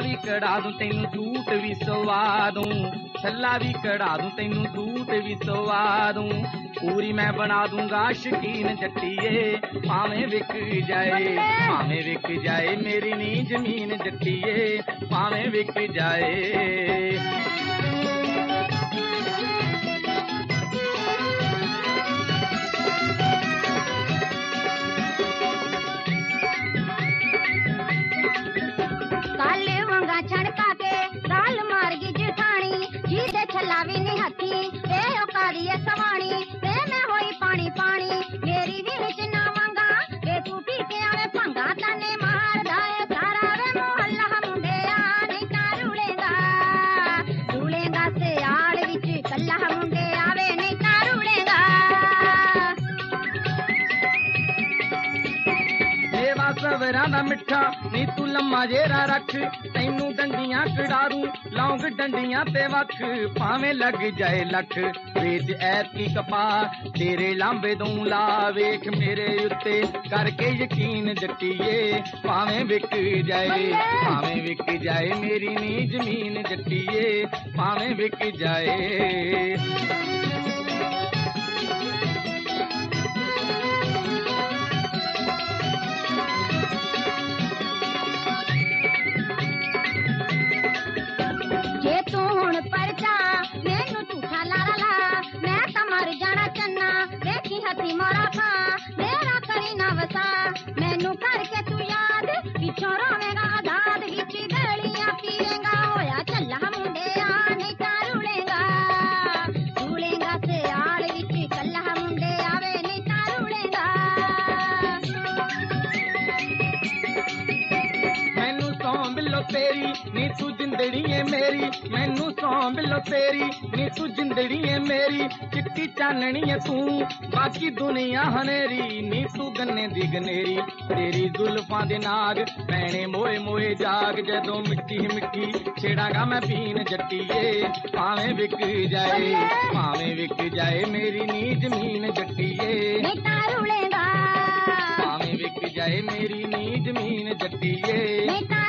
भी कढ़ा दूं तेनू सूट भी सवा दूं, छल्ला भी कढ़ा दूं तेनू सूट भी सवा दूं। पूरी मैं बना दूंगा शकीन जट्टिए, भावें विक जाए भावें विक जाए मेरी नी जमीन जट्टिए, भावें विक जाए। छड़का के दाल मार गी जिठानी, जी दे छला भी नहीं हथी ते ओकारी सवाणी, ते मैं होई पानी पानी मेरी भी विच ना वांगा, ते तू पी के आवे भंगा तने मार दाए सारा वे मोहल्ला मुंडिया, नहीं ता रूलेगा रूलेगा सियाल विच कल्ला मुंडे आवे नहीं ता रूलेगा। मेवा सवरा दा मिठा नी तू लम्मा जेरा रख, तैनू डंडियां कड़ारू लौंग डंडियां ते वख, भावें लग जाए लख वेच ऐत की कपा, तेरे लांबे दूं ला वेख मेरे उत्ते करके यकीन जट्टिए, भावें विक जाए भावें विक जाए मेरी नी जमीन जट्टिए, भावें विक जाए। परचा मैनू झूठा लारा ला, मैं तो मर जाना चन्ना देखी हथी मोरा खा, मेरा करी ना वसा मैनू करके तू याद, पिछों रोवेगा आजाद गिची गलियां पिएगा, होया चला मुंडिया नहीं ता रूलेगा रूलेगा सियाल विच कल्ला मुंडे आवे नहीं ता रूलेगा। मैनू सौ बिलो तेरी नी तू जिंदड़ी है मेरी, मैनू सौ बिलो तेरी नी तू जिंदड़ी है मेरी, चिट्टी चाननी है तू बाकी दुनिया हनेरी, नी तू गन्ने दी गनेरी तेरी जुल्फां दे नाग पैने मोए मोए जाग, जदों मिट्टी मिट्टी छेड़ांगा मैं पीन जट्टिए, भावें विक जाए भावें विक जाए मेरी नी जमीन जट्टिए, नहीं ता रूलेगा भावें विक जाए मेरी नी जमीन जट्टिए।